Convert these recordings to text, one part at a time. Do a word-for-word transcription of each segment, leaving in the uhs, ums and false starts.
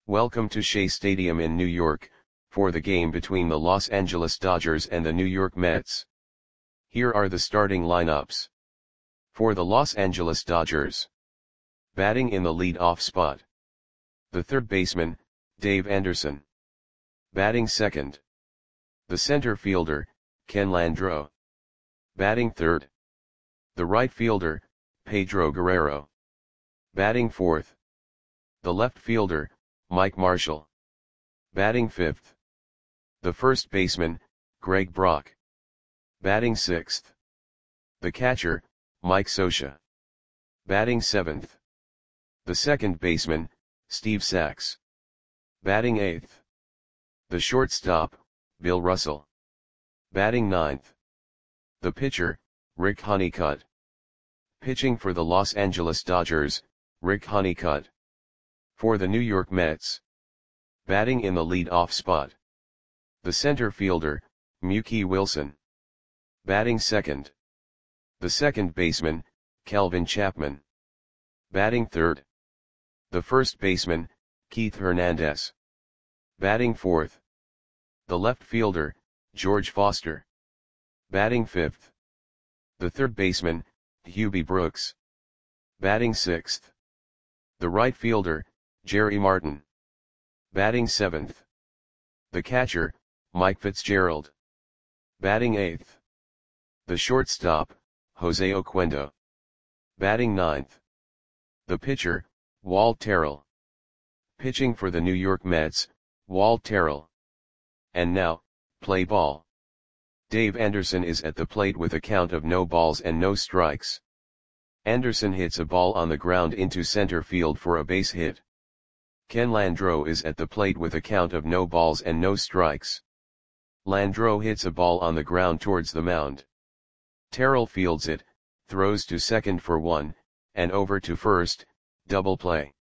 Welcome to Shea Stadium in New York, for the game between the Los Angeles Dodgers and the New York Mets. Here are the starting lineups. For the Los Angeles Dodgers. Batting in the lead-off spot. The third baseman, Dave Anderson. Batting second. The center fielder, Ken Landreaux. Batting third. The right fielder, Pedro Guerrero. Batting fourth. The left fielder, Mike Marshall. Batting fifth. The first baseman, Greg Brock. Batting sixth. The catcher, Mike Scioscia. Batting seventh. The second baseman, Steve Sax. Batting eighth. The shortstop, Bill Russell. Batting ninth. The pitcher, Rick Honeycutt. Pitching for the Los Angeles Dodgers, Rick Honeycutt. For the New York Mets. Batting in the lead-off spot. The center fielder, Mookie Wilson. Batting second. The second baseman, Calvin Chapman. Batting third. The first baseman, Keith Hernandez. Batting fourth. The left fielder, George Foster. Batting fifth. The third baseman, Hubie Brooks. Batting sixth. The right fielder, Jerry Martin. Batting seventh. The catcher, Mike Fitzgerald. Batting eighth. The shortstop, Jose Oquendo. Batting ninth. The pitcher, Walt Terrell. Pitching for the New York Mets, Walt Terrell. And now, play ball. Dave Anderson is at the plate with a count of no balls and no strikes. Anderson hits a ball on the ground into center field for a base hit. Ken Landreaux is at the plate with a count of no balls and no strikes. Landreaux hits a ball on the ground towards the mound. Terrell fields it, throws to second for one, and over to first, double play.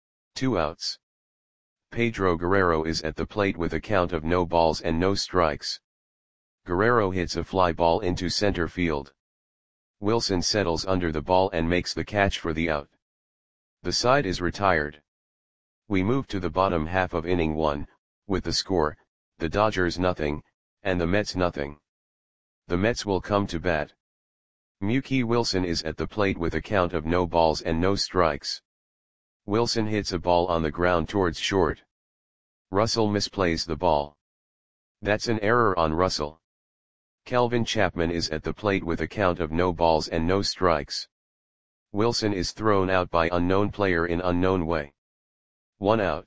Two outs. Pedro Guerrero is at the plate with a count of no balls and no strikes. Guerrero hits a fly ball into center field. Wilson settles under the ball and makes the catch for the out. The side is retired. We move to the bottom half of inning one, with the score, the Dodgers nothing, and the Mets nothing. The Mets will come to bat. Mookie Wilson is at the plate with a count of no balls and no strikes. Wilson hits a ball on the ground towards short. Russell misplays the ball. That's an error on Russell. Calvin Chapman is at the plate with a count of no balls and no strikes. Wilson is thrown out by unknown player in unknown way. One out.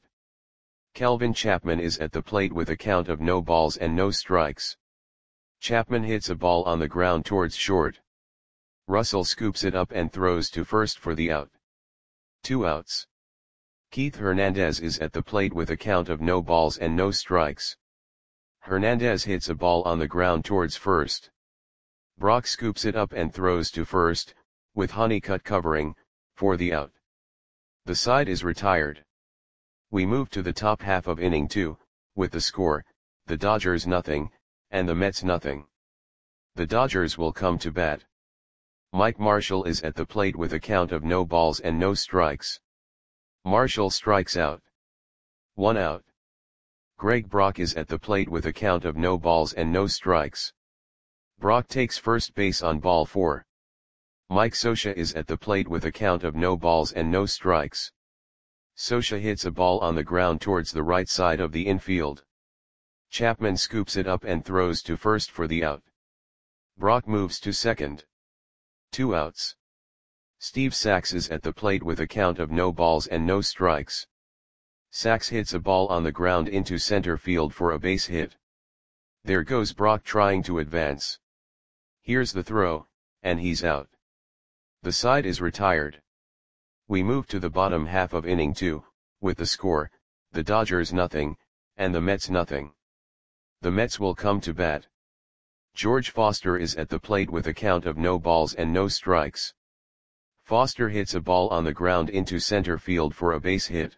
Calvin Chapman is at the plate with a count of no balls and no strikes. Chapman hits a ball on the ground towards short. Russell scoops it up and throws to first for the out. Two outs. Keith Hernandez is at the plate with a count of no balls and no strikes. Hernandez hits a ball on the ground towards first. Brock scoops it up and throws to first, with Honeycutt covering, for the out. The side is retired. We move to the top half of inning two, with the score, the Dodgers nothing, and the Mets nothing. The Dodgers will come to bat. Mike Marshall is at the plate with a count of no balls and no strikes. Marshall strikes out. One out. Greg Brock is at the plate with a count of no balls and no strikes. Brock takes first base on ball four. Mike Scioscia is at the plate with a count of no balls and no strikes. Scioscia hits a ball on the ground towards the right side of the infield. Chapman scoops it up and throws to first for the out. Brock moves to second. Two outs. Steve Sax is at the plate with a count of no balls and no strikes. Sax hits a ball on the ground into center field for a base hit. There goes Brock trying to advance. Here's the throw, and he's out. The side is retired. We move to the bottom half of inning two, with the score, the Dodgers nothing, and the Mets nothing. The Mets will come to bat. George Foster is at the plate with a count of no balls and no strikes. Foster hits a ball on the ground into center field for a base hit.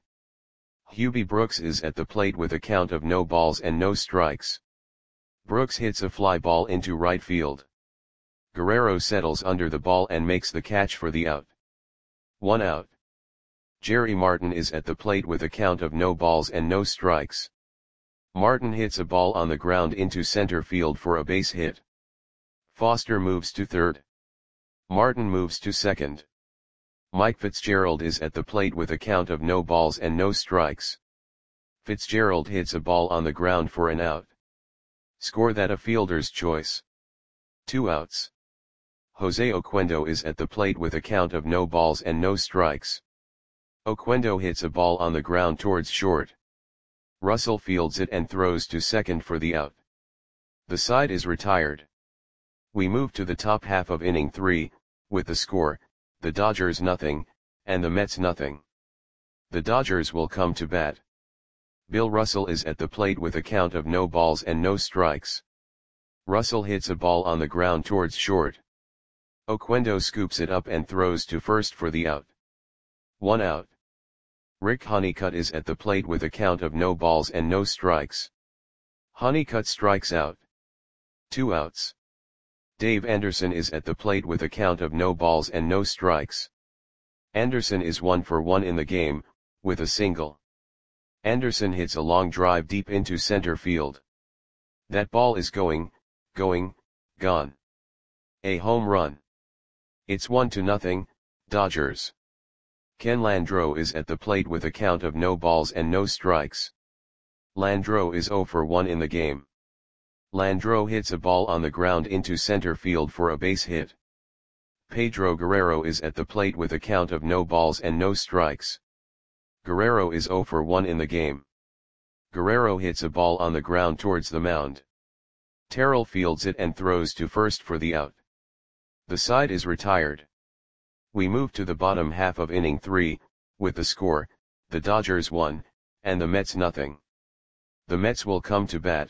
Hubie Brooks is at the plate with a count of no balls and no strikes. Brooks hits a fly ball into right field. Guerrero settles under the ball and makes the catch for the out. One out. Jerry Martin is at the plate with a count of no balls and no strikes. Martin hits a ball on the ground into center field for a base hit. Foster moves to third. Martin moves to second. Mike Fitzgerald is at the plate with a count of no balls and no strikes. Fitzgerald hits a ball on the ground for an out. Score that a fielder's choice. Two outs. Jose Oquendo is at the plate with a count of no balls and no strikes. Oquendo hits a ball on the ground towards short. Russell fields it and throws to second for the out. The side is retired. We move to the top half of inning three, with the score, the Dodgers nothing, and the Mets nothing. The Dodgers will come to bat. Bill Russell is at the plate with a count of no balls and no strikes. Russell hits a ball on the ground towards short. Oquendo scoops it up and throws to first for the out. One out. Rick Honeycutt is at the plate with a count of no balls and no strikes. Honeycutt strikes out. Two outs. Dave Anderson is at the plate with a count of no balls and no strikes. Anderson is one for one in the game, with a single. Anderson hits a long drive deep into center field. That ball is going, going, gone. A home run. It's one to nothing, Dodgers. Ken Landreau is at the plate with a count of no balls and no strikes. Landreau is zero for one in the game. Landreau hits a ball on the ground into center field for a base hit. Pedro Guerrero is at the plate with a count of no balls and no strikes. Guerrero is zero for one in the game. Guerrero hits a ball on the ground towards the mound. Terrell fields it and throws to first for the out. The side is retired. We move to the bottom half of inning three, with the score, the Dodgers one, and the Mets nothing. The Mets will come to bat.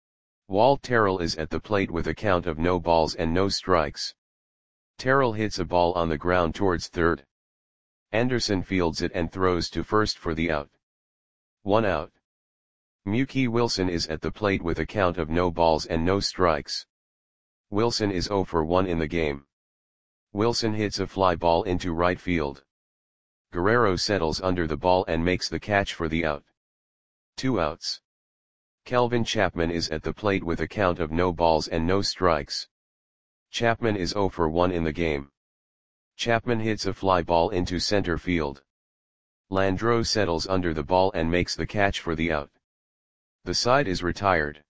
Walt Terrell is at the plate with a count of no balls and no strikes. Terrell hits a ball on the ground towards third. Anderson fields it and throws to first for the out. One out. Mookie Wilson is at the plate with a count of no balls and no strikes. Wilson is zero for one in the game. Wilson hits a fly ball into right field. Guerrero settles under the ball and makes the catch for the out. Two outs. Kelvin Chapman is at the plate with a count of no balls and no strikes. Chapman is zero for one in the game. Chapman hits a fly ball into center field. Landreau settles under the ball and makes the catch for the out. The side is retired.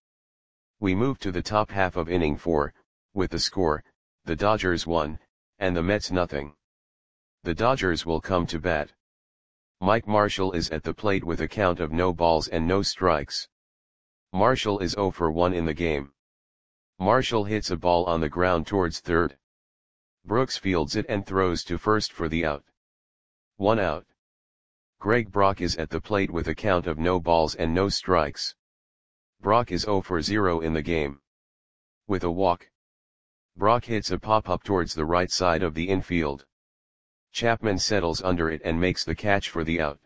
We move to the top half of inning four, with the score, the Dodgers one, and the Mets nothing. The Dodgers will come to bat. Mike Marshall is at the plate with a count of no balls and no strikes. Marshall is zero for one in the game. Marshall hits a ball on the ground towards third. Brooks fields it and throws to first for the out. One out. Greg Brock is at the plate with a count of no balls and no strikes. Brock is zero for zero in the game. With a walk. Brock hits a pop-up towards the right side of the infield. Chapman settles under it and makes the catch for the out.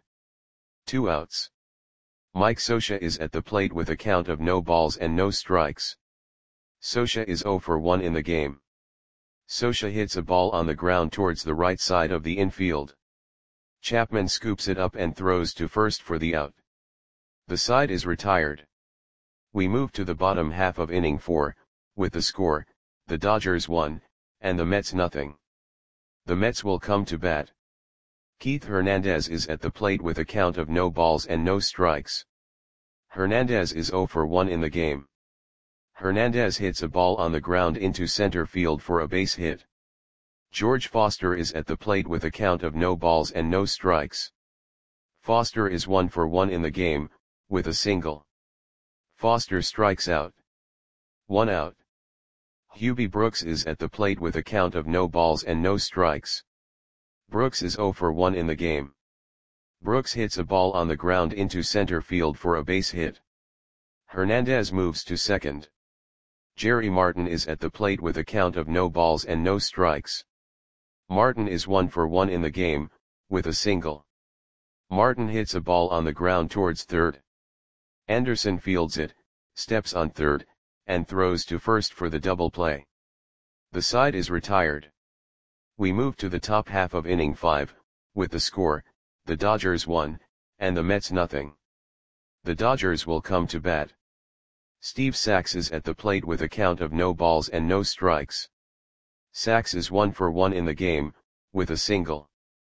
Two outs. Mike Scioscia is at the plate with a count of no balls and no strikes. Scioscia is zero for one in the game. Scioscia hits a ball on the ground towards the right side of the infield. Chapman scoops it up and throws to first for the out. The side is retired. We move to the bottom half of inning four, with the score, the Dodgers one, and the Mets nothing. The Mets will come to bat. Keith Hernandez is at the plate with a count of no balls and no strikes. Hernandez is zero for one in the game. Hernandez hits a ball on the ground into center field for a base hit. George Foster is at the plate with a count of no balls and no strikes. Foster is one for one in the game, with a single. Foster strikes out. One out. Hubie Brooks is at the plate with a count of no balls and no strikes. Brooks is zero for one in the game. Brooks hits a ball on the ground into center field for a base hit. Hernandez moves to second. Jerry Martin is at the plate with a count of no balls and no strikes. Martin is one for one in the game, with a single. Martin hits a ball on the ground towards third. Anderson fields it, steps on third, and throws to first for the double play. The side is retired. We move to the top half of inning five, with the score, the Dodgers one, and the Mets nothing. The Dodgers will come to bat. Steve Sax is at the plate with a count of no balls and no strikes. Sax is one for one in the game, with a single.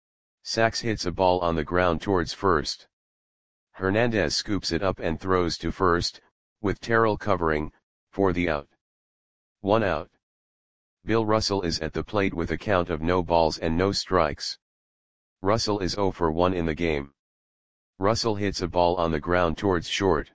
Sax hits a ball on the ground towards first. Hernandez scoops it up and throws to first, with Terrell covering, for the out. One out. Bill Russell is at the plate with a count of no balls and no strikes. Russell is zero for one in the game. Russell hits a ball on the ground towards short.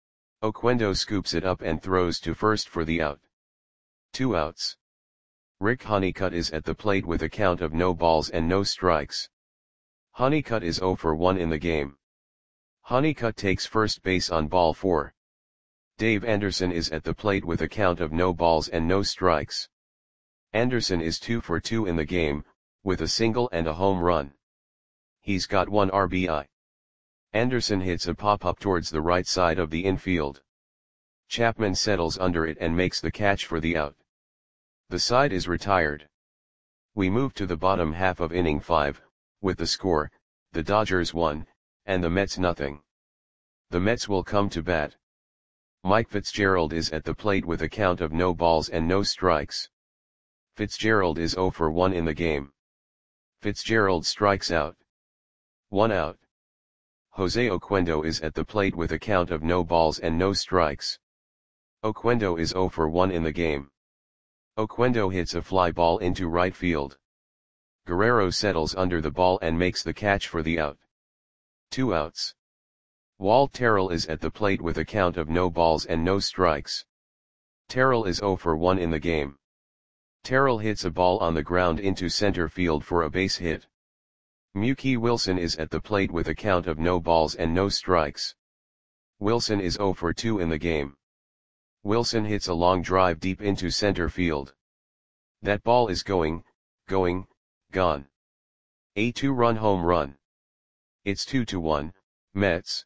Oquendo scoops it up and throws to first for the out. Two outs. Rick Honeycutt is at the plate with a count of no balls and no strikes. Honeycutt is zero for one in the game. Honeycutt takes first base on ball four. Dave Anderson is at the plate with a count of no balls and no strikes. Anderson is two for two in the game, with a single and a home run. He's got one R B I. Anderson hits a pop-up towards the right side of the infield. Chapman settles under it and makes the catch for the out. The side is retired. We move to the bottom half of inning five, with the score, the Dodgers one, and the Mets nothing. The Mets will come to bat. Mike Fitzgerald is at the plate with a count of no balls and no strikes. Fitzgerald is zero for one in the game. Fitzgerald strikes out. One out. Jose Oquendo is at the plate with a count of no balls and no strikes. Oquendo is zero for one in the game. Oquendo hits a fly ball into right field. Guerrero settles under the ball and makes the catch for the out. Two outs. Walt Terrell is at the plate with a count of no balls and no strikes. Terrell is zero for one in the game. Terrell hits a ball on the ground into center field for a base hit. Mookie Wilson is at the plate with a count of no balls and no strikes. Wilson is zero for two in the game. Wilson hits a long drive deep into center field. That ball is going, going, gone. A two-run home run. It's two to one, Mets.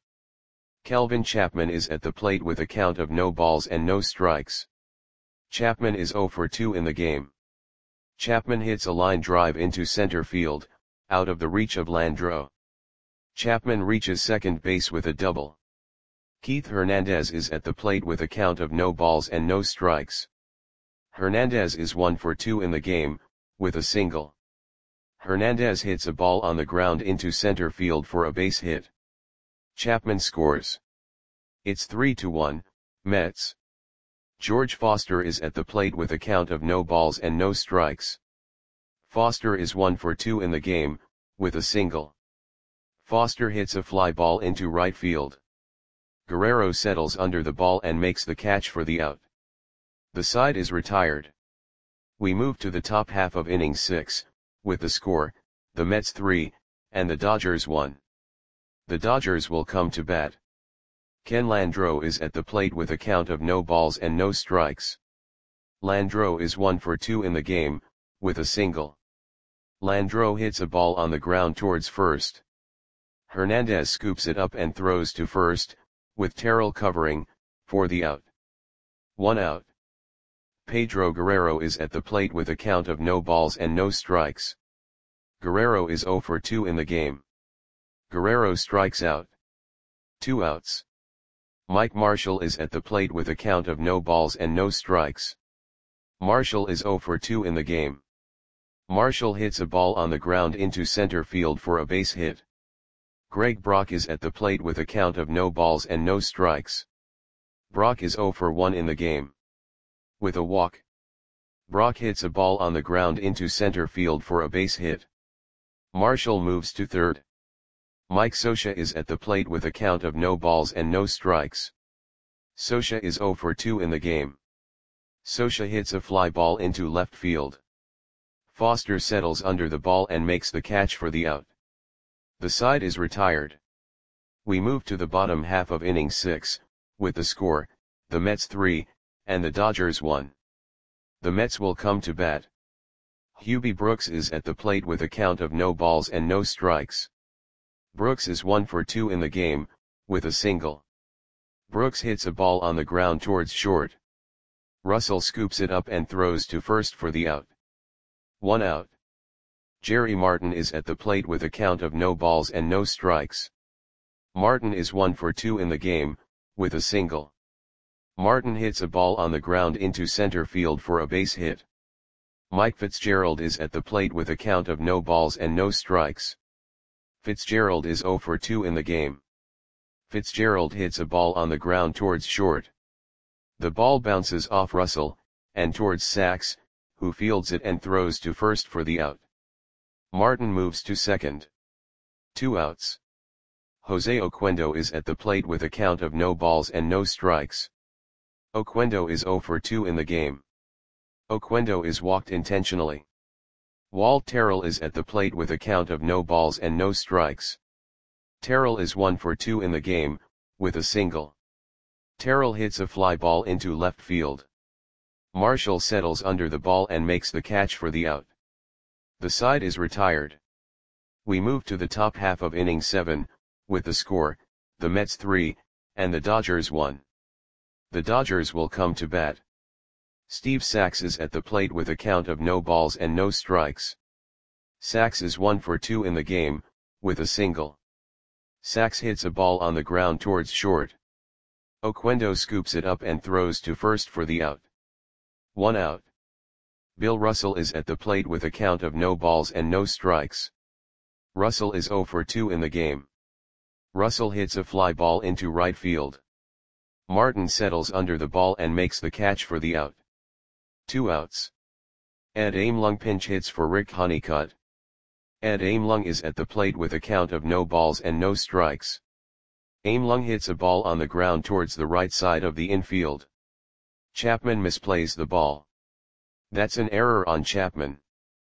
Kelvin Chapman is at the plate with a count of no balls and no strikes. Chapman is zero for two in the game. Chapman hits a line drive into center field, out of the reach of Landreaux. Chapman reaches second base with a double. Keith Hernandez is at the plate with a count of no balls and no strikes. Hernandez is one for two in the game, with a single. Hernandez hits a ball on the ground into center field for a base hit. Chapman scores. It's three to one, Mets. George Foster is at the plate with a count of no balls and no strikes. Foster is one for two in the game, with a single. Foster hits a fly ball into right field. Guerrero settles under the ball and makes the catch for the out. The side is retired. We move to the top half of inning six, with the score, the Mets three, and the Dodgers one. The Dodgers will come to bat. Ken Landreaux is at the plate with a count of no balls and no strikes. Landreaux is one for two in the game, with a single. Landreaux hits a ball on the ground towards first. Hernandez scoops it up and throws to first, with Terrell covering, for the out. One out. Pedro Guerrero is at the plate with a count of no balls and no strikes. Guerrero is zero for two in the game. Guerrero strikes out. Two outs. Mike Marshall is at the plate with a count of no balls and no strikes. Marshall is zero for two in the game. Marshall hits a ball on the ground into center field for a base hit. Greg Brock is at the plate with a count of no balls and no strikes. Brock is zero for one in the game. With a walk. Brock hits a ball on the ground into center field for a base hit. Marshall moves to third. Mike Scioscia is at the plate with a count of no balls and no strikes. Scioscia is zero for two in the game. Scioscia hits a fly ball into left field. Foster settles under the ball and makes the catch for the out. The side is retired. We move to the bottom half of inning six, with the score, the Mets three, and the Dodgers one. The Mets will come to bat. Hubie Brooks is at the plate with a count of no balls and no strikes. Brooks is one for two in the game, with a single. Brooks hits a ball on the ground towards short. Russell scoops it up and throws to first for the out. One out. Jerry Martin is at the plate with a count of no balls and no strikes. Martin is one for two in the game, with a single. Martin hits a ball on the ground into center field for a base hit. Mike Fitzgerald is at the plate with a count of no balls and no strikes. Fitzgerald is zero for two in the game. Fitzgerald hits a ball on the ground towards short. The ball bounces off Russell, and towards Sachs, who fields it and throws to first for the out. Martin moves to second. Two outs. Jose Oquendo is at the plate with a count of no balls and no strikes. Oquendo is zero for two in the game. Oquendo is walked intentionally. Walt Terrell is at the plate with a count of no balls and no strikes. Terrell is one for two in the game, with a single. Terrell hits a fly ball into left field. Marshall settles under the ball and makes the catch for the out. The side is retired. We move to the top half of inning seven, with the score, the Mets three, and the Dodgers one. The Dodgers will come to bat. Steve Sachs is at the plate with a count of no balls and no strikes. Sachs is one for two in the game, with a single. Sachs hits a ball on the ground towards short. Oquendo scoops it up and throws to first for the out. One out. Bill Russell is at the plate with a count of no balls and no strikes. Russell is zero for two in the game. Russell hits a fly ball into right field. Martin settles under the ball and makes the catch for the out. Two outs. Ed Amelung pinch hits for Rick Honeycutt. Ed Amelung is at the plate with a count of no balls and no strikes. Amelung hits a ball on the ground towards the right side of the infield. Chapman misplays the ball. That's an error on Chapman.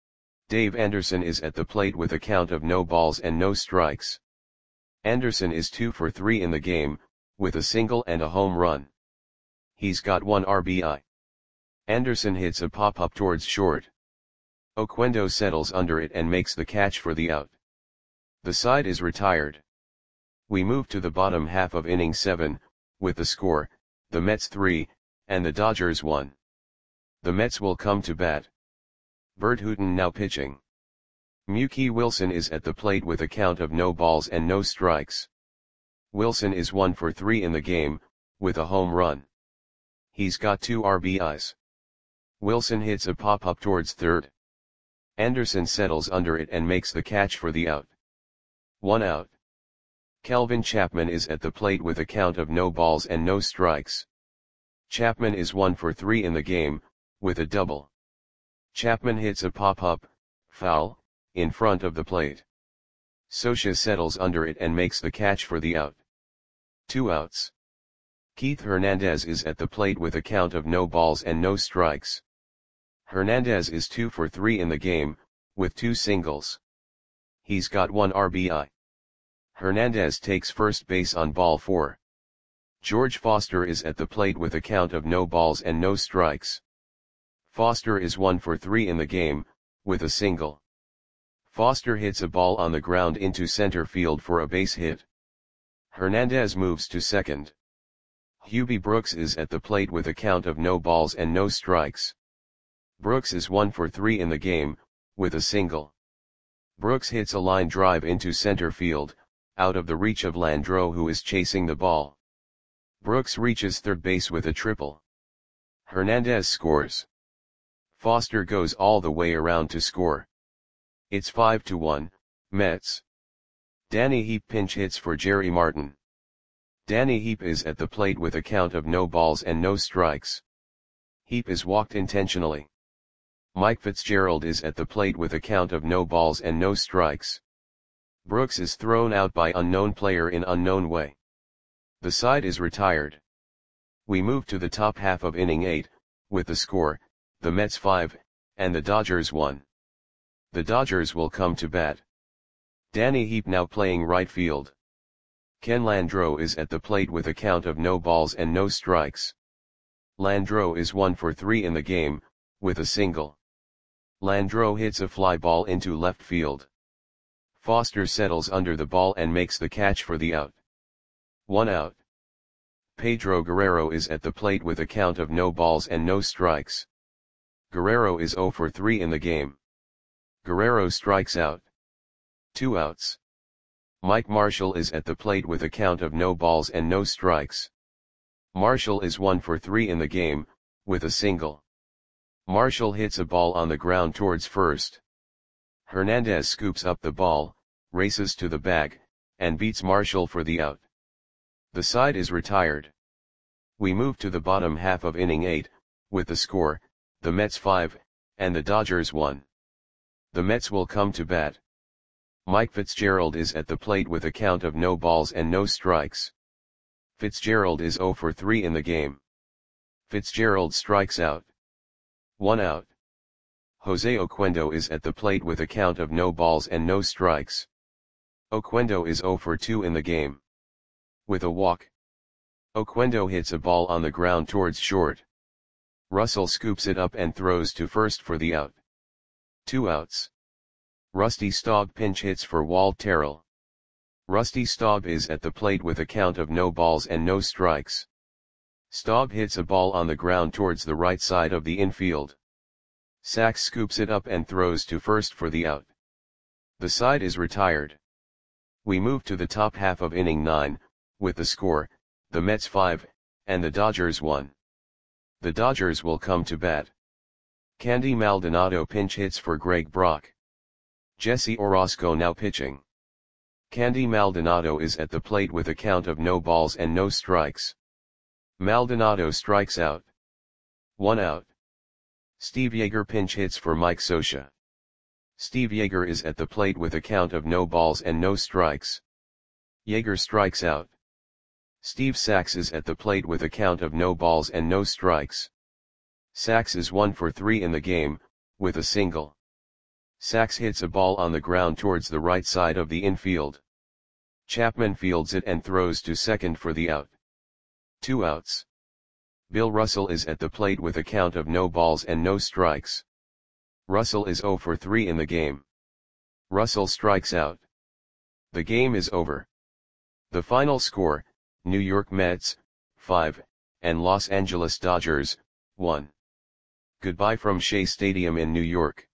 Dave Anderson is at the plate with a count of no balls and no strikes. Anderson is two for three in the game, with a single and a home run. He's got one R B I. Anderson hits a pop-up towards short. Oquendo settles under it and makes the catch for the out. The side is retired. We move to the bottom half of inning seven, with the score, the Mets three, and the Dodgers one. The Mets will come to bat. Bert Hooton now pitching. Mookie Wilson is at the plate with a count of no balls and no strikes. Wilson is one for three in the game, with a home run. He's got two R B Is. Wilson hits a pop-up towards third. Anderson settles under it and makes the catch for the out. One out. Kelvin Chapman is at the plate with a count of no balls and no strikes. Chapman is one for three in the game, with a double. Chapman hits a pop-up, foul, in front of the plate. Socia settles under it and makes the catch for the out. Two outs. Keith Hernandez is at the plate with a count of no balls and no strikes. Hernandez is two for three in the game, with two singles. He's got one R B I. Hernandez takes first base on ball four. George Foster is at the plate with a count of no balls and no strikes. Foster is one for three in the game, with a single. Foster hits a ball on the ground into center field for a base hit. Hernandez moves to second. Hubie Brooks is at the plate with a count of no balls and no strikes. Brooks is one for three in the game, with a single. Brooks hits a line drive into center field, out of the reach of Landreau, who is chasing the ball. Brooks reaches third base with a triple. Hernandez scores. Foster goes all the way around to score. It's five to one, Mets. Danny Heap pinch hits for Jerry Martin. Danny Heap is at the plate with a count of no balls and no strikes. Heap is walked intentionally. Mike Fitzgerald is at the plate with a count of no balls and no strikes. Brooks is thrown out by unknown player in unknown way. The side is retired. We move to the top half of inning eight, with the score, the Mets five, and the Dodgers one. The Dodgers will come to bat. Danny Heap now playing right field. Ken Landreau is at the plate with a count of no balls and no strikes. Landreau is one for three in the game, with a single. Landreau hits a fly ball into left field. Foster settles under the ball and makes the catch for the out. One out. Pedro Guerrero is at the plate with a count of no balls and no strikes. Guerrero is zero for three in the game. Guerrero strikes out. Two outs. Mike Marshall is at the plate with a count of no balls and no strikes. Marshall is one for three in the game, with a single. Marshall hits a ball on the ground towards first. Hernandez scoops up the ball, races to the bag, and beats Marshall for the out. The side is retired. We move to the bottom half of inning eight, with the score, the Mets five, and the Dodgers one. The Mets will come to bat. Mike Fitzgerald is at the plate with a count of no balls and no strikes. Fitzgerald is zero for three in the game. Fitzgerald strikes out. One out. Jose Oquendo is at the plate with a count of no balls and no strikes. Oquendo is zero for two in the game. With a walk. Oquendo hits a ball on the ground towards short. Russell scoops it up and throws to first for the out. Two outs. Rusty Staub pinch hits for Walt Terrell. Rusty Staub is at the plate with a count of no balls and no strikes. Staub hits a ball on the ground towards the right side of the infield. Sachs scoops it up and throws to first for the out. The side is retired. We move to the top half of inning nine, with the score, the Mets five, and the Dodgers one. The Dodgers will come to bat. Candy Maldonado pinch hits for Greg Brock. Jesse Orosco now pitching. Candy Maldonado is at the plate with a count of no balls and no strikes. Maldonado strikes out. One out. Steve Yeager pinch hits for Mike Scioscia. Steve Yeager is at the plate with a count of no balls and no strikes. Yeager strikes out. Steve Sachs is at the plate with a count of no balls and no strikes. Sachs is one for three in the game, with a single. Sachs hits a ball on the ground towards the right side of the infield. Chapman fields it and throws to second for the out. Two outs. Bill Russell is at the plate with a count of no balls and no strikes. Russell is zero for three in the game. Russell strikes out. The game is over. The final score, New York Mets, five, and Los Angeles Dodgers, one. Goodbye from Shea Stadium in New York.